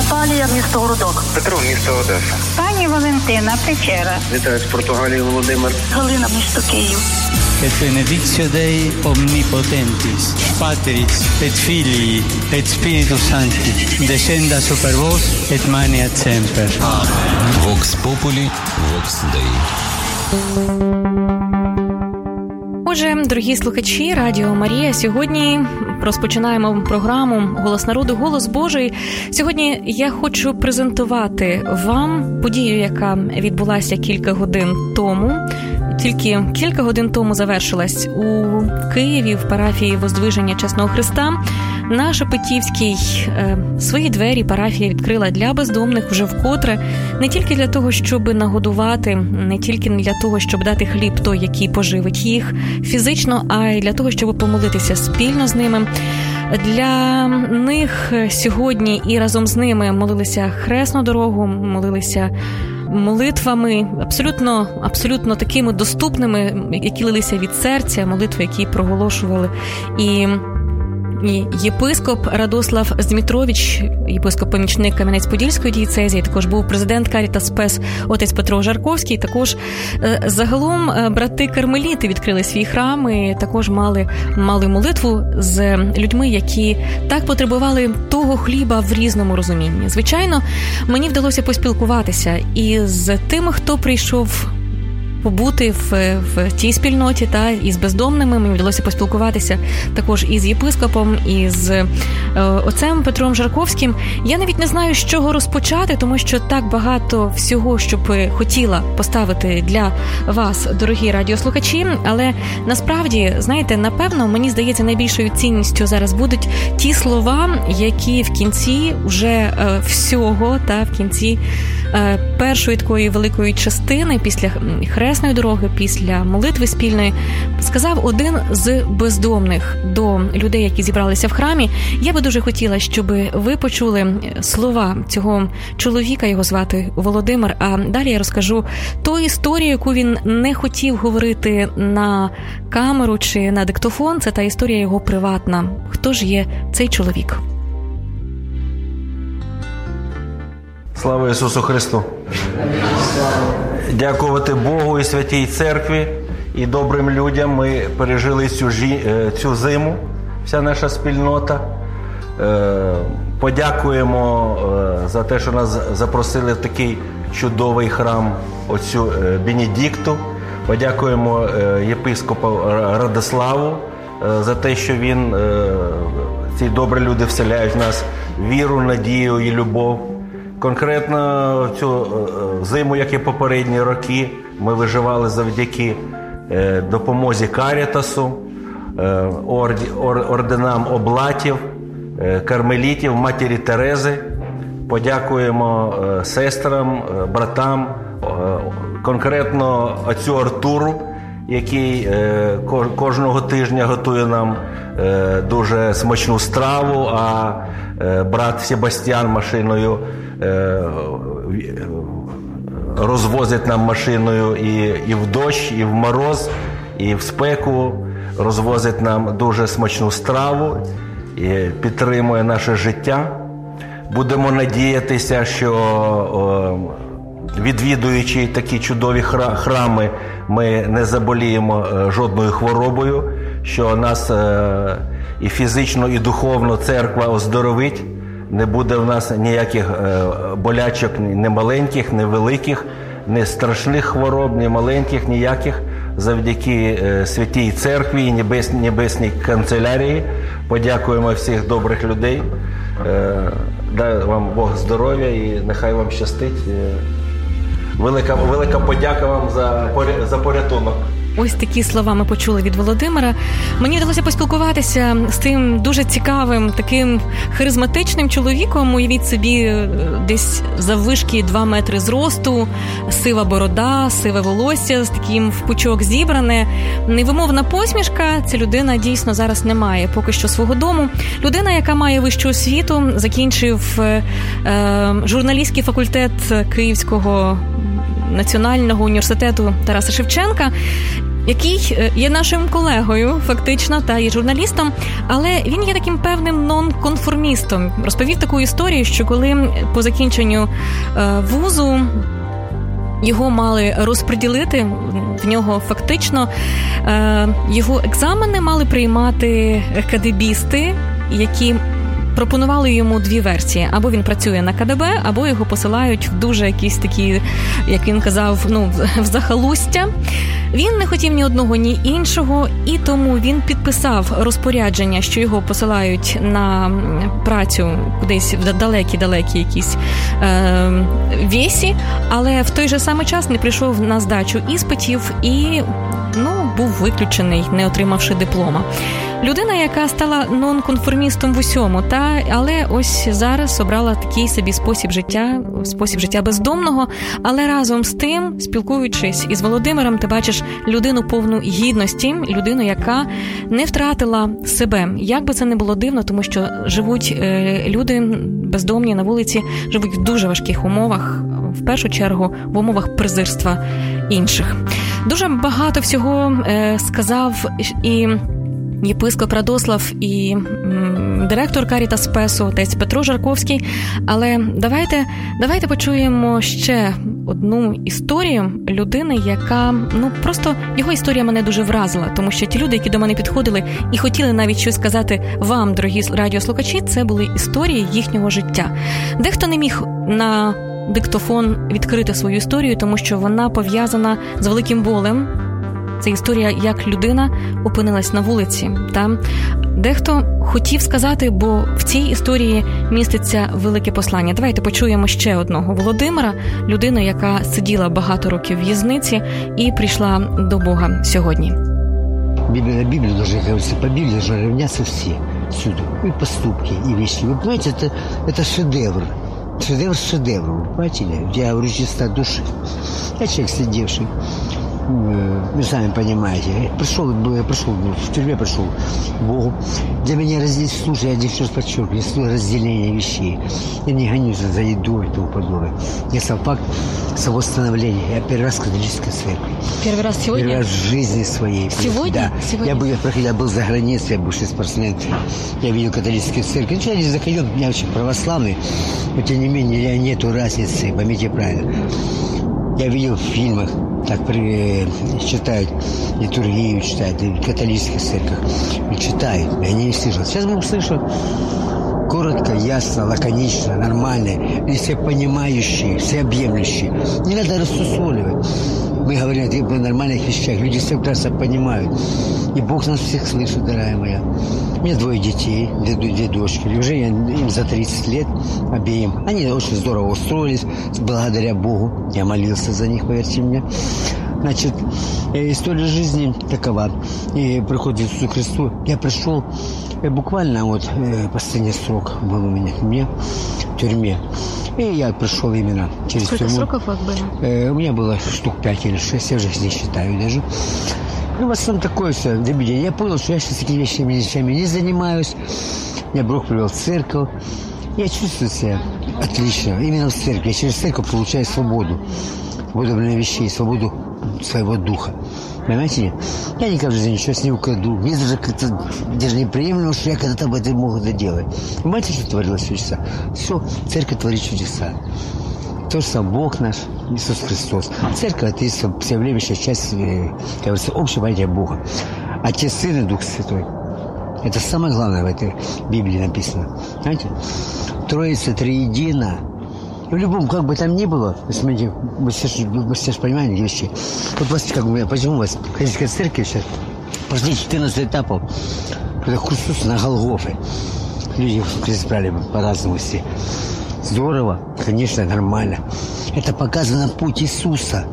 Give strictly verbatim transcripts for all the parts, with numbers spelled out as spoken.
Наталія, місто Городок. Петро, місто Одеса. Пані Валентина, Печера. Вітаю з Португалії, Володимир. Галина, місто Київ. Et benedictio Dei omnipotentis, Patris et Filii et Spiritus Sancti, descenda super vos et maneat semper. Amen. Vox Populi, Vox Dei. Отже, дорогі слухачі Радіо Марія, сьогодні розпочинаємо програму «Голос народу. Голос Божий». Сьогодні я хочу презентувати вам подію, яка відбулася кілька годин тому. Тільки кілька годин тому завершилась у Києві в парафії Воздвиження Чесного Христа. На Шепетівській е, свої двері парафія відкрила для бездомних вже вкотре, не тільки для того, щоб нагодувати, не тільки для того, щоб дати хліб той, який поживить їх фізично, а й для того, щоб помолитися спільно з ними. Для них сьогодні і разом з ними молилися хресну дорогу, молилися молитвами, абсолютно, абсолютно такими доступними, які лилися від серця, молитви, які проголошували і І єпископ Радослав Здмітрович, єпископ-помічник Кам'янець-Подільської дієцезії, також був президент Карітас Спес отець Петро Жарковський. Також загалом брати-кармеліти відкрили свій храм і також мали, мали молитву з людьми, які так потребували того хліба в різному розумінні. Звичайно, мені вдалося поспілкуватися із тими, хто прийшов побути в, в тій спільноті, та із бездомними. Мені вдалося поспілкуватися також із єпископом, із е, отцем Петром Жарковським. Я навіть не знаю, з чого розпочати, тому що так багато всього, що б хотіла поставити для вас, дорогі радіослухачі. Але насправді, знаєте, напевно, мені здається, найбільшою цінністю зараз будуть ті слова, які в кінці вже е, всього, та в кінці е, першої такої великої частини, після хресної дороги, після молитви спільної, сказав один з бездомних до людей, які зібралися в храмі. Я би дуже хотіла, щоб ви почули слова цього чоловіка, його звати Володимир, а далі я розкажу ту історію, яку він не хотів говорити на камеру чи на диктофон. Це та історія його приватна. Хто ж є цей чоловік? Слава Ісусу Христу! Дякувати Богу і Святій Церкві і добрим людям. Ми пережили цю, жі... цю зиму, вся наша спільнота. Подякуємо за те, що нас запросили в такий чудовий храм отцю Бенедикту. Подякуємо єпископу Радославу за те, що він, ці добрі люди вселяють в нас віру, надію і любов. Конкретно цю зиму, як і попередні роки, ми виживали завдяки допомозі Карітасу, орденам облатів, кармелітів, матері Терези. Подякуємо сестрам, братам, конкретно отцю Артуру, який кожного тижня готує нам дуже смачну страву, а брат Себастьян машиною розвозить нам машиною і, і в дощ, і в мороз, і в спеку, розвозить нам дуже смачну страву і підтримує наше життя. Будемо надіятися, що відвідуючи такі чудові храми, ми не заболіємо жодною хворобою, що нас і фізично, і духовно церква оздоровить. Не буде в нас ніяких болячок, ні маленьких, ні великих, ні страшних хвороб, ні маленьких, ніяких. Завдяки Святій Церкві і Небесній, Небесній канцелярії. Подякуємо всіх добрих людей. Дай вам Бог здоров'я і нехай вам щастить. Велика, велика подяка вам за, за порятунок. Ось такі слова ми почули від Володимира. Мені вдалося поспілкуватися з тим дуже цікавим, таким харизматичним чоловіком. Уявіть собі, десь заввишки два метри зросту, сива борода, сиве волосся, з таким в пучок зібране. Невимовна посмішка. Ця людина дійсно зараз не має поки що свого дому. Людина, яка має вищу освіту, закінчив е, журналістський факультет Київського національного університету Тараса Шевченка. який є нашим колегою, фактично, та і журналістом, але він є таким певним нонконформістом. Розповів таку історію, що коли по закінченню вузу його мали розподілити, в нього фактично його екзамени мали приймати кадебісти, які пропонували йому дві версії. Або він працює на ка де бе, або його посилають в дуже якісь такі, як він казав, ну, в захолустя. Він не хотів ні одного, ні іншого, і тому він підписав розпорядження, що його посилають на працю кудись в далекі-далекі якісь е, вєсі, але в той же самий час не прийшов на здачу іспитів і, ну, був виключений, не отримавши диплома. Людина, яка стала нонконформістом в усьому, та, але ось зараз обрала такий собі спосіб життя, спосіб життя бездомного, але разом з тим, спілкуючись із Володимиром, ти бачиш людину повну гідності, людину, яка не втратила себе. Як би це не було дивно, тому що живуть е, люди бездомні на вулиці, живуть в дуже важких умовах, в першу чергу в умовах презирства інших. Дуже багато всього е, сказав і єпископ Радослав, і м, директор Карітас Песо, отець Петро Жарковський. Але давайте, давайте почуємо ще одну історію людини, яка, ну, просто його історія мене дуже вразила, тому що ті люди, які до мене підходили і хотіли навіть щось сказати вам, дорогі радіослухачі, це були історії їхнього життя. Дехто не міг на диктофон відкрити свою історію, тому що вона пов'язана з великим болем. Це історія, як людина опинилась на вулиці. Та дехто хотів сказати, бо в цій історії міститься велике послання. Давайте почуємо ще одного Володимира, людину, яка сиділа багато років в в'язниці і прийшла до Бога сьогодні. Библия, Библия должна, кажется, по Библии должны равняться все, всюду. И поступки, и вещи. Вы понимаете, это, это шедевр. Шедевр шедевр, вы понимаете? Я говорю, чистота души. Я человек, сидевший. Вы сами понимаете. Пришел, пришел в тюрьме, пришел к Богу. Для меня разделение, слушай, я здесь все подчеркиваю, разделение вещей. Я не гонюсь за едой и тому подобное. Я сам факт самовосстановления. Я первый раз в католической церкви. Первый раз сегодня? Первый раз в жизни своей. Сегодня? Да. Сегодня? Я, был, я, проходил, я был за границей, я бывший спортсмен. Я видел католические церкви. Ну, я не заходил, я очень православный. Но, тем не менее, нету разницы, поймите правильно. Я видел в фильмах, так при, читают литургию, читают, в католических церквях читают, я не слышал. Сейчас мы услышим коротко, ясно, лаконично, нормально, и все понимающие, всеобъемлющие. Не надо рассусоливать. Мы говорим о нормальных вещах, люди все прекрасно понимают. И Бог нас всех слышит, дорогая моя. У меня двое детей, две, две дочки. Уже я, им за тридцать лет обеим. Они очень здорово устроились, благодаря Богу. Я молился за них, поверьте мне. Значит, история жизни такова. И приходит Иисусу Христу. Я пришел, буквально вот последний срок был у меня, мне в тюрьме. И я пришел именно через Сколько тюрьму. сроков вас было? Э, у меня было штук пять или шесть, я уже их не считаю даже. Ну, в основном такое все. Я понял, что я сейчас такими вещами, вещами не занимаюсь. Меня Бог привел в церковь. Я чувствую себя отлично. Именно в церкви. Я через церковь получаю свободу. Свободу вещей, свободу своего духа. Понимаете? Я никогда в жизни ничего не украду. Мне даже как-то даже неприемлемо, что я когда-то об этом мог это делать. Понимаете, что творилось чудеса? Все, церковь творит чудеса. То же самое Бог наш, Иисус Христос. Церковь – это всеобъемлющая часть, как говорится, общего понятия Бога. Отец, Сын и Дух Святой. Это самое главное в этой Библии написано. Знаете? Троица, триедина. И в любом, как бы там ни было, вы смотрите, вы все, вы все же понимаете вещи. Вот вас, как бы, почему у вас христианская церковь сейчас прошли четырнадцать этапов. Это Христос на Голгофе. Люди избрали по-разному все. Здорово, конечно, нормально. Это показано путь Иисуса.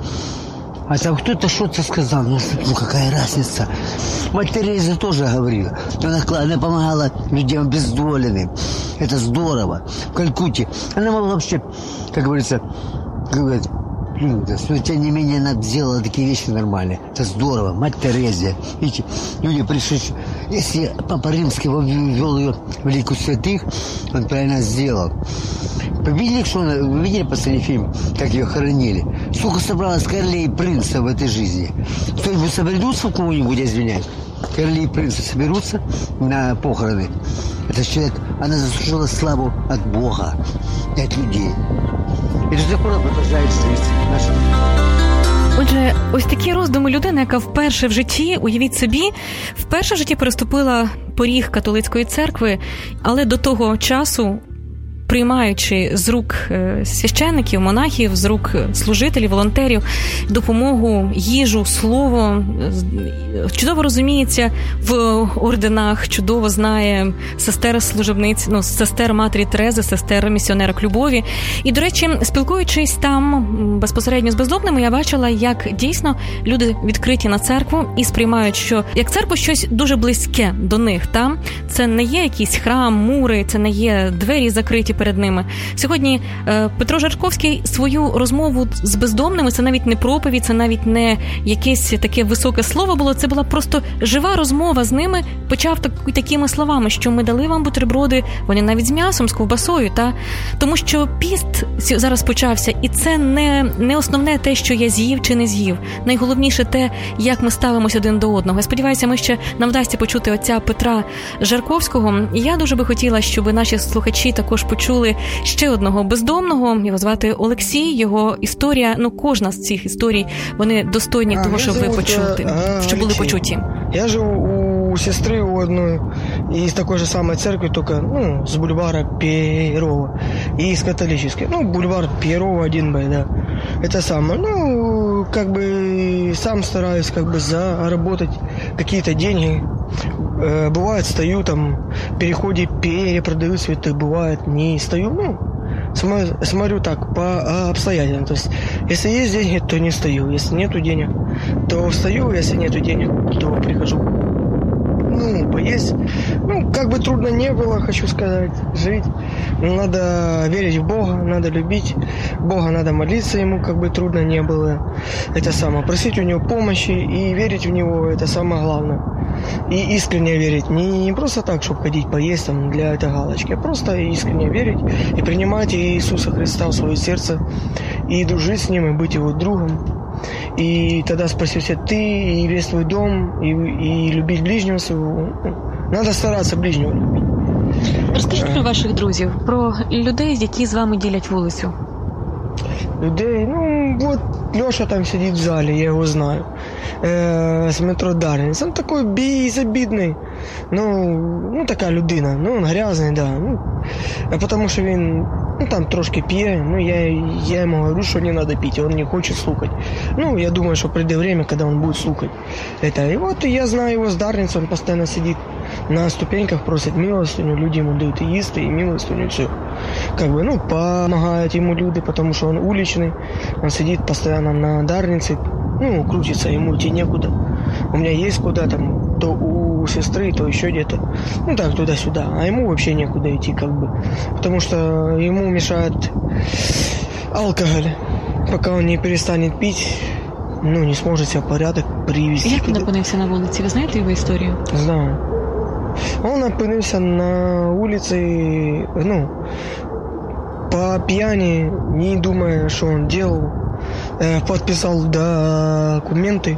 А там кто-то что-то сказал, ну, ну какая разница. Мать Тереза тоже говорила. Она, она помогала людям обездоленным. Это здорово. В Калькутте. Она могла вообще, как говорится, как говорят, плюнуть. Но тем не менее она сделала такие вещи нормальные. Это здорово. Мать Терезия. Видите, люди пришли. Если Папа Римский ввел ее в лику святых, он правильно сделал. Вы видели, что она, вы видели последний фильм, как ее хоронили? Сколько собралось королей и принцев в этой жизни? Кто-нибудь соберется у кого-нибудь, извиняюсь? Короли и принцы соберутся на похороны. Этот человек, она заслужила славу от Бога и от людей. І до сих пор продовжує жити. Отже, ось такі роздуми людини, яка вперше в житті, уявіть собі, вперше в житті переступила поріг католицької церкви, але до того часу, приймаючи з рук священників, монахів, з рук служителів, волонтерів допомогу, їжу, слово, чудово розуміється в орденах, чудово знає сестер служебниць, ну, сестер Матері Терези, сестер місіонерок любові. І, до речі, спілкуючись там безпосередньо з бездомними, я бачила, як дійсно люди відкриті на церкву і сприймають, що як церква щось дуже близьке до них. Там це не є якийсь храм, мури, це не є двері закриті перед ними. Сьогодні е, Петро Жарковський свою розмову з бездомними, це навіть не проповідь, це навіть не якесь таке високе слово було, це була просто жива розмова з ними, почав так, такими словами, що ми дали вам бутерброди, вони навіть з м'ясом, з ковбасою, та? Тому що піст зараз почався, і це не, не основне те, що я з'їв чи не з'їв. Найголовніше те, як ми ставимося один до одного. Я сподіваюся, ми ще нам вдасться почути отця Петра Жарковського. І я дуже би хотіла, щоб наші слухачі також почули ще одного бездомного. Його звати Олексій. Його історія, ну кожна з цих історій, вони достойні а, того, щоб ви почути, а, щоб були почуті. Я живу у сестры у одной из такой же самой церкви, только ну, с бульвара Перова и с католической. Ну, бульвар Перова один Б, да. Это самое. Ну, как бы сам стараюсь как бы заработать какие-то деньги. Бывает, стою там, в переходе перепродаю цветы, бывает, не стою, ну, смотрю, смотрю так, по обстоятельствам. То есть, если есть деньги, то не стою, если нету денег, то встаю, если нету денег, то прихожу. Ну, поесть. Ну, как бы трудно не было, хочу сказать, жить. Надо верить в Бога, надо любить Бога, надо молиться Ему, как бы трудно не было. Это самое. Просить у Него помощи и верить в Него, это самое главное. И искренне верить. Не просто так, чтобы ходить поесть там, для этой галочки, а просто искренне верить и принимать Иисуса Христа в свое сердце и дружить с Ним, и быть Его другом. И тогда спасешься ты и весь твой дом, и, и любить ближнего своего. Надо стараться ближнього любити. Розкажіть про ваших друзів, про людей, які з вами ділять вулицю. Людей, ну, вот Леша там сидит в зале, я его знаю, э, с метро Дарвинс. Он такой безобидный, ну, ну, такая людина, ну, он грязный, да, ну, потому что він, ну, там трошки пье, ну, я, я ему говорю, что не надо пить, он не хочет слухать. Ну, я думаю, что придет время, когда он будет слухать это. И вот я знаю его с Дарвинса, он постоянно сидит на ступеньках, просит милостыню, люди ему дают и есть, и милостыню, все. Как бы, ну, помогают ему люди, потому что он уличный, он сидит постоянно на Дарнице, ну, крутится, ему идти некуда. У меня есть куда там, то у сестры, то еще где-то, ну, так, туда-сюда, а ему вообще некуда идти, как бы, потому что ему мешает алкоголь, пока он не перестанет пить, ну, не сможет себя в порядок привести. Як він опинився на вулиці? Ви знаєте його історію? Знаю. Он опинився на улице, ну, по пьяни, не думая, что он делал, подписал документы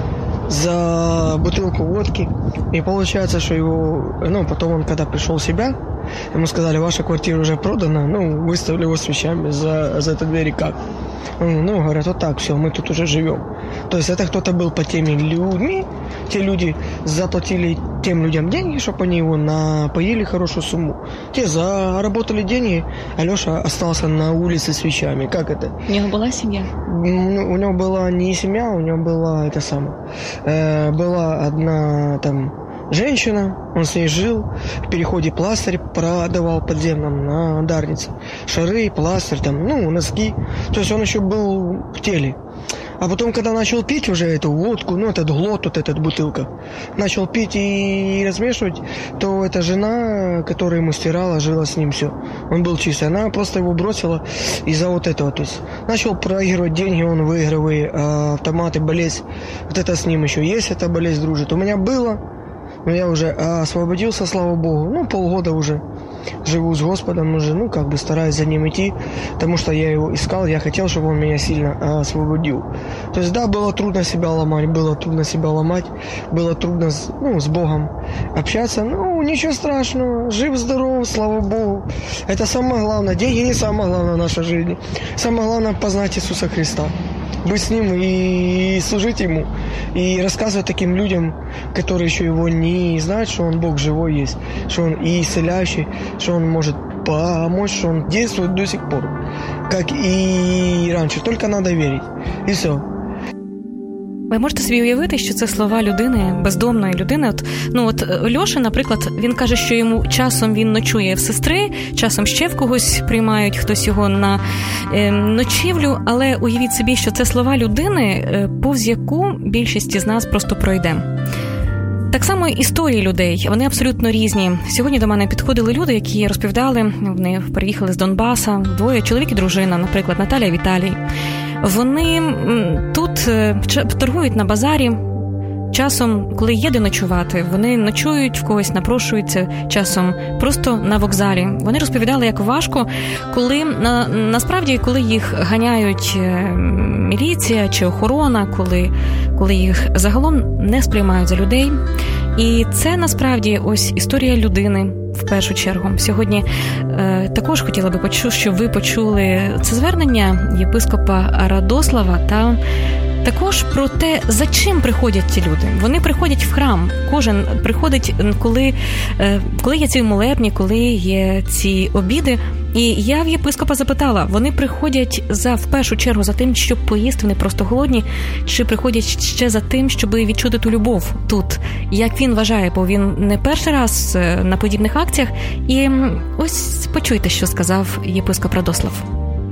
за бутылку водки. И получается, что его, ну, потом он, когда пришел в себя, ему сказали, ваша квартира уже продана, ну, выставили его с вещами за, за этой двери как? Ну, говорят, вот так, все, мы тут уже живем. То есть это кто-то был по теми людьми, те люди заплатили тем людям деньги, чтобы они его напоили хорошую сумму. Те заработали деньги, а Леша остался на улице с вещами. Как это? У него была семья? У него была не семья, у него была это самое. Э, была одна там женщина, он с ней жил, в переходе пластырь продавал подземном на Дарнице. Шары, пластырь, там, ну, носки. То есть он еще был в теле. А потом, когда начал пить уже эту водку, ну, этот глот, вот эта бутылка, начал пить и размешивать, то эта жена, которая ему стирала, жила с ним, все. Он был чистый. Она просто его бросила из-за вот этого. То есть начал проигрывать деньги, он в игровые автоматы, болезнь. Вот это с ним еще есть, эта болезнь дружит. У меня было, но я уже освободился, слава Богу. Ну, полгода уже живу с Господом, уже, ну, как бы стараюсь за ним идти, потому что я его искал, я хотел, чтобы он меня сильно освободил. То есть, да, было трудно себя ломать, было трудно себя ломать, было трудно, ну, с Богом общаться, ну, ничего страшного, жив-здоров, слава Богу. Это самое главное. Деньги не самое главное в нашей жизни. Самое главное — познать Иисуса Христа, быть с Ним и служить Ему, и рассказывать таким людям, которые еще Его не знают, что Он Бог живой есть, что Он и исцеляющий, что Он может помочь, что Он действует до сих пор, как и раньше. Только надо верить. І все. Ви можете собі уявити, що це слова людини, бездомної людини. От, ну от Льоша, наприклад, він каже, що йому часом він ночує в сестри, часом ще в когось приймають, хтось його на е, ночівлю, але уявіть собі, що це слова людини, е, повз яку більшість із нас просто пройде. Так само історії людей, вони абсолютно різні. Сьогодні до мене підходили люди, які розповідали, вони приїхали з Донбаса, двоє, чоловік і дружина, наприклад, Наталя і Віталій. Вони тут торгують на базарі, часом, коли є де ночувати, вони ночують, в когось напрошуються, часом просто на вокзалі. Вони розповідали, як важко, коли, на, насправді, коли їх ганяють міліція чи охорона, коли, коли їх загалом не сприймають за людей. І це, насправді, ось історія людини, в першу чергу. Сьогодні е, також хотіла би почути, щоб ви почули це звернення єпископа Радослава та також про те, за чим приходять ці люди. Вони приходять в храм. Кожен приходить, коли, е, коли є ці молебні, коли є ці обіди. І я в єпископа запитала, вони приходять за, в першу чергу за тим, щоб поїсти, вони просто голодні, чи приходять ще за тим, щоб відчути ту любов тут, як він вважає, бо він не перший раз на подібних акціях. І ось почуйте, що сказав єпископ Радослав.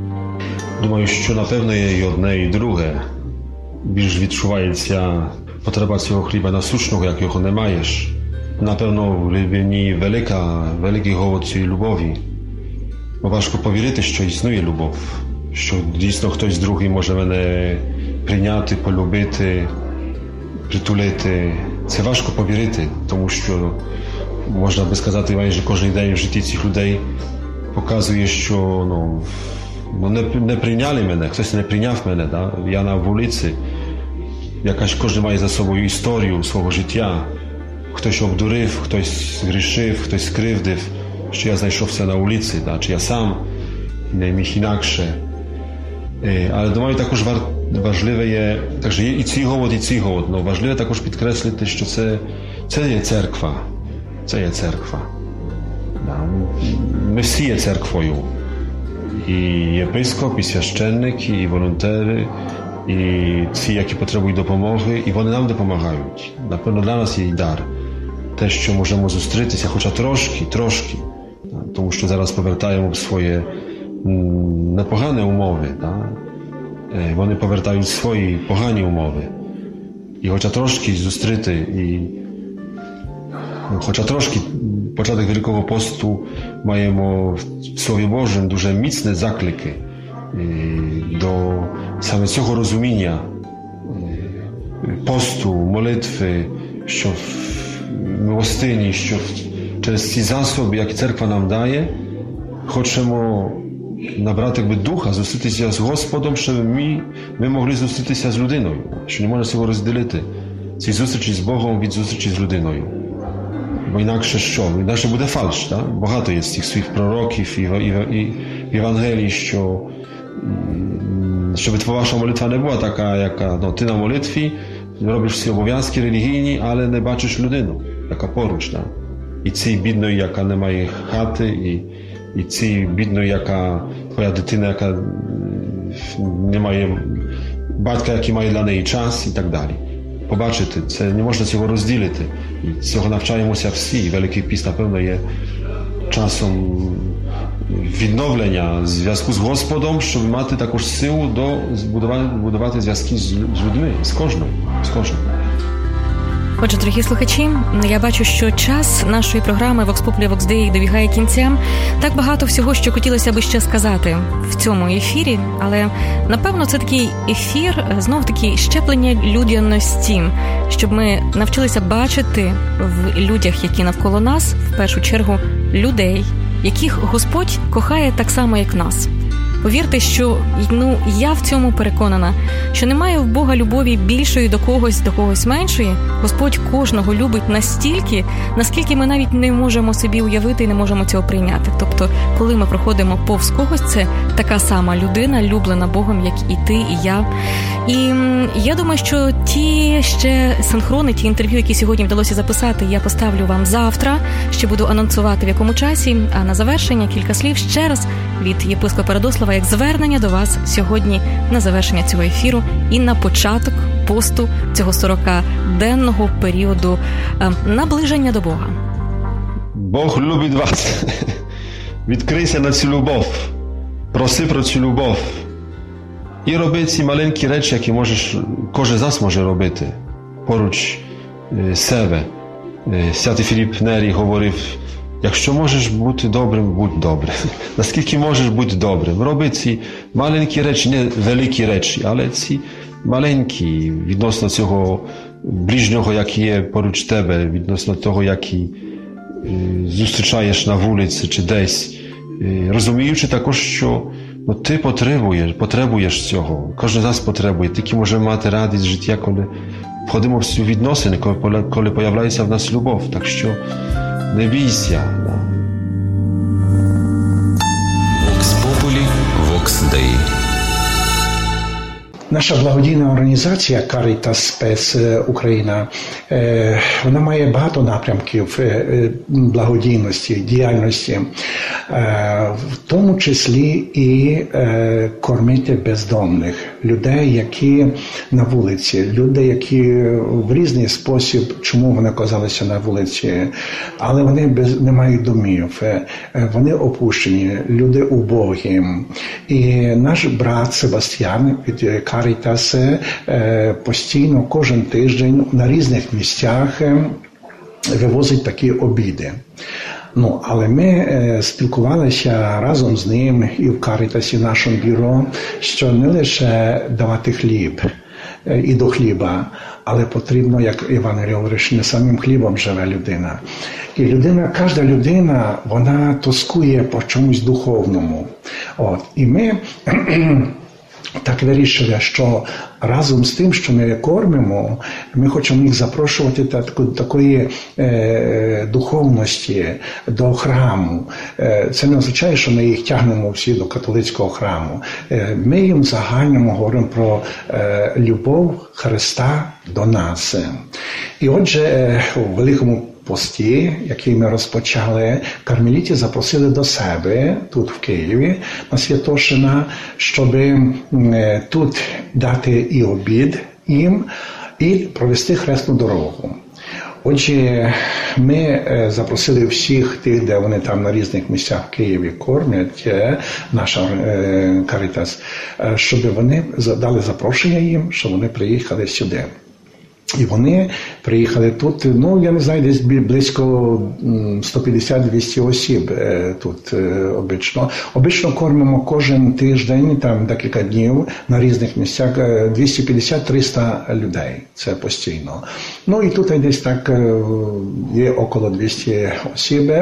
Думаю, що напевно є і одне, і друге. Більш відчувається потреба цього хліба насущного, як його не маєш. Напевно, в людині велика, великий голод цієї любові. Бо важко повірити, що існує любов, що дійсно хтось другий може мене прийняти, полюбити, притулити. Це важко повірити, тому що, можна би сказати, майже кожен день в житті цих людей показує, що ну, ну, не, не прийняли мене, хтось не прийняв мене. Да? Я на вулиці, якась кожен має за собою історію свого життя. Хтось обдурив, хтось згрішив, хтось скривдив, що я знайшовся на вулиці, да? Чи я сам не міг інакше. Але, думаю, також важливе є, також є і цей голод, і цей голод, але важливо також підкреслити, що це, це є церква. Це є церква. Да? Ми всі є церквою. І єпископ, і священник, і волонтери, і ці, які потребують допомоги, і вони нам допомагають. Напевно, для нас є і дар. Те, що можемо зустрітися, хоча трошки, трошки. Тому що зараз повертаємо в свої непогані умови. Да? Вони повертають свої погані умови. І хоча трошки зустріти, і хоча трошки початок Великого посту маємо в Слові Божому дуже міцні заклики до саме цього розуміння посту, молитви, що в милостині, що через ці засоби, які церква нам дає, хочемо набрати якби духа, зустрітися з Господом, щоб ми, ми могли зустрітися з людиною, що не можна цього розділити. Ці зустрічі з Богом від зустрічі з людиною. Бо інакше що? Інакше буде фальш. Так? Багато є з цих своїх пророків і, і, і в Євангелії, що щоб твоя ваша молитва не була така, яка ну, ти на молитві робиш всі обов'язки релігійні, але не бачиш людину, яка поруч. Так? І цій бідної, яка не має хати, і, і цій бідної, яка твоя дитина, яка не має батька, який має для неї час і так далі. Побачити, це не можна цього розділити. І цього навчаємося всі. Великий піст, напевно, є часом відновлення зв'язку з Господом, щоб мати також силу до будувати, будувати зв'язки з людьми, з кожним, з кожним. Отже, дорогі слухачі, я бачу, що час нашої програми Vox Populi Vox Dei добігає кінця. Так багато всього, що хотілося би ще сказати в цьому ефірі, але, напевно, це такий ефір, знов-таки, щеплення людяності, щоб ми навчилися бачити в людях, які навколо нас, в першу чергу, людей, яких Господь кохає так само, як нас. Повірте, що ну, я в цьому переконана, що немає в Бога любові більшої до когось, до когось меншої. Господь кожного любить настільки, наскільки ми навіть не можемо собі уявити і не можемо цього прийняти. Тобто, коли ми проходимо повз когось, це така сама людина, люблена Богом, як і ти, і я. І я думаю, що ті ще синхрони, ті інтерв'ю, які сьогодні вдалося записати, я поставлю вам завтра, ще буду анонсувати в якому часі, а на завершення кілька слів ще раз від єпископа Радослава, як звернення до вас сьогодні на завершення цього ефіру і на початок посту цього сорокаденного періоду наближення до Бога. Бог любить вас. Відкрийся на цю любов. Проси про цю любов. І роби ці маленькі речі, які можеш, кожен з нас може робити. Поруч себе. Святий Філіп Нері говорив: якщо можеш бути добрим, будь добрим. Наскільки можеш бути добрим? Роби ці маленькі речі, не великі речі, але ці маленькі відносно цього ближнього, який є поруч тебе, відносно того, який зустрічаєш на вулиці чи десь. Розуміючи також, що ну, ти потребуєш, потребуєш цього. Кожен з нас потребує. Тільки можемо мати радість життя, коли входимо в ці відносини, коли, коли появляється в нас любов. Так що не бійся. Vox Populi Vox Dei. Наша благодійна організація Caritas Spes Україна, вона має багато напрямків благодійності, діяльності, в тому числі і кормити бездомних, людей, які на вулиці, люди, які в різний спосіб, чому вони оказалися на вулиці, але вони без, не мають домів, вони опущені, люди убогі. І наш брат Себастьян від Caritas постійно кожен тиждень на різних місцях вивозить такі обіди. Ну, але ми е, спілкувалися разом з ним і в Caritas, і в нашому бюро, що не лише давати хліб е, і до хліба, але потрібно, як Іван говорить, не самим хлібом живе людина. І людина, кожна людина, вона тоскує по чомусь духовному. От. І ми так вирішили, що разом з тим, що ми кормимо, ми хочемо їх запрошувати до такої е, духовності, до храму. Е, це не означає, що ми їх тягнемо всі до католицького храму. Е, ми їм загально говоримо про е, любов Христа до нас. І отже, е, у Великому пості, який ми розпочали, кармеліті запросили до себе, тут в Києві, на Святошина, щоб тут дати і обід їм, і провести хресну дорогу. Отже, ми запросили всіх тих, де вони там на різних місцях в Києві кормять, наша Caritas, щоб вони дали запрошення їм, щоб вони приїхали сюди. І вони приїхали тут, ну, я не знаю, десь близько сто п'ятдесят - двісті осіб тут обично. Обично кормимо кожен тиждень, там декілька днів на різних місцях, двісті п'ятдесят - триста людей, це постійно. Ну і тут десь так є около двісті осіб.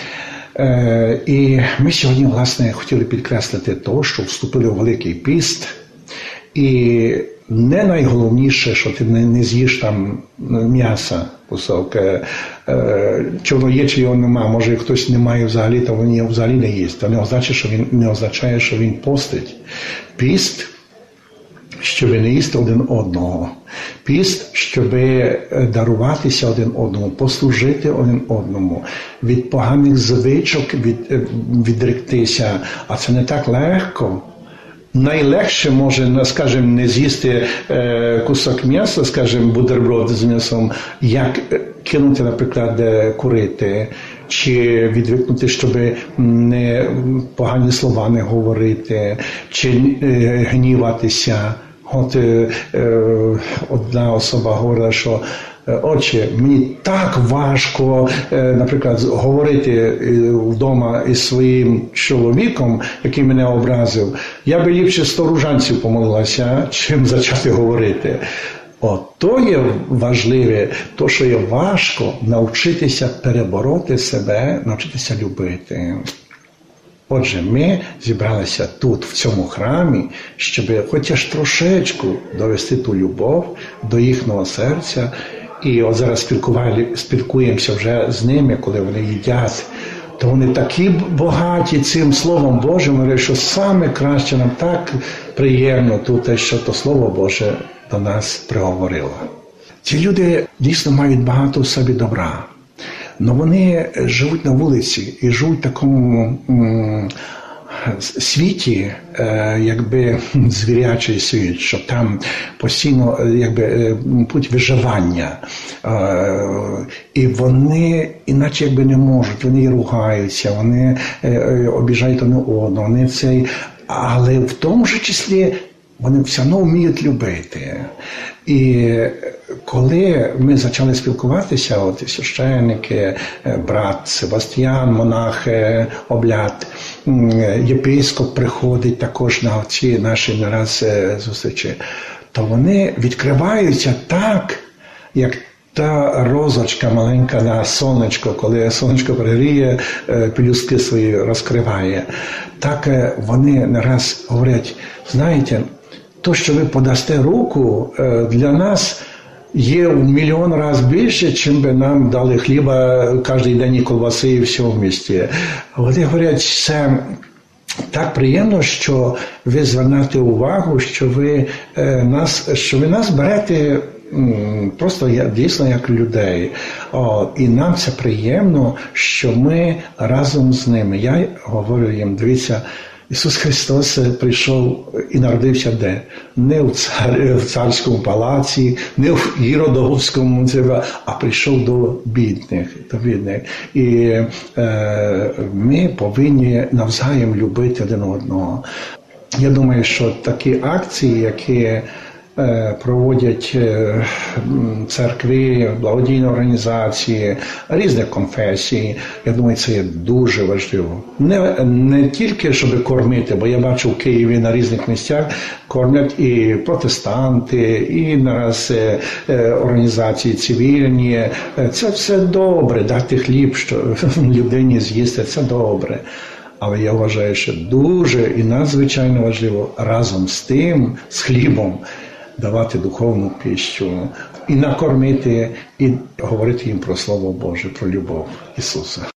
І ми сьогодні, власне, хотіли підкреслити те, що вступили у Великий піст, і не найголовніше, що ти не, не з'їш там м'яса, кусок. Чи воно є, чи його нема. Може, хтось не має взагалі, то він його взагалі не їсть. Це не означає, що він, не означає, що він постить. Піст, щоб не їсти один одного. Піст, щоб даруватися один одному, послужити один одному, від поганих звичок від, відректися. А це не так легко. Найлегше може, скажімо, не з'їсти е, кусок м'яса, скажімо, бутерброд з м'ясом, як кинути, наприклад, курити, чи відвикнути, щоб не погані слова не говорити, чи е, гніватися. От е, е, одна особа говорила, що отче, мені так важко, е, наприклад, говорити вдома із своїм чоловіком, який мене образив. Я би ліпше сто ружанців помолилася, чим почати говорити. От то є важливе, то, що є важко навчитися перебороти себе, навчитися любити. Отже, ми зібралися тут, в цьому храмі, щоб хоча ж трошечку довести ту любов до їхнього серця. І от зараз спілкуємося вже з ними, коли вони їдять. То вони такі багаті цим Словом Божим, що саме краще нам так приємно тут, що то Слово Боже до нас приговорило. Ці люди дійсно мають багато в собі добра. Но вони живуть на вулиці і живуть в такому м, світі, е, якби звірячий світ, що там постійно якби путь виживання. Е, і вони іначе якби не можуть, вони ругаються, вони е, обіжають одне одного, вони цей, але в тому ж числі вони все одно вміють любити. І коли ми почали спілкуватися, от священники, брат Себастьян, монах, обляд, єпископ приходить також на ці наші не раз зустрічі, то вони відкриваються так, як та розочка маленька на сонечко, коли сонечко пригріє, пелюстки свої розкриває. Так вони не раз говорять, знаєте, то, що ви подасте руку, для нас є в мільйон разів більше, чим би нам дали хліба кожен день і колбаси і все в місті. Вони говорять, це так приємно, що ви звернете увагу, що ви нас, що ви нас берете просто дійсно як людей. О, і нам це приємно, що ми разом з ними. Я говорю їм, дивіться, Ісус Христос прийшов і народився де? Не в, цар, в царському палаці, не в Іродовському, а прийшов до бідних. До бідних. І е, ми повинні навзаєм любити один одного. Я думаю, що такі акції, які проводять церкви, благодійні організації, різних конфесій. Я думаю, це є дуже важливо. Не, не тільки, щоб кормити, бо я бачу в Києві на різних місцях кормлять і протестанти, і нараз організації цивільні. Це все добре, дати хліб, що людині з'їсти, це добре. Але я вважаю, що дуже і надзвичайно важливо разом з тим, з хлібом, давати духовну пищу, і накормити, і говорити їм про Слово Боже, про любов Ісуса.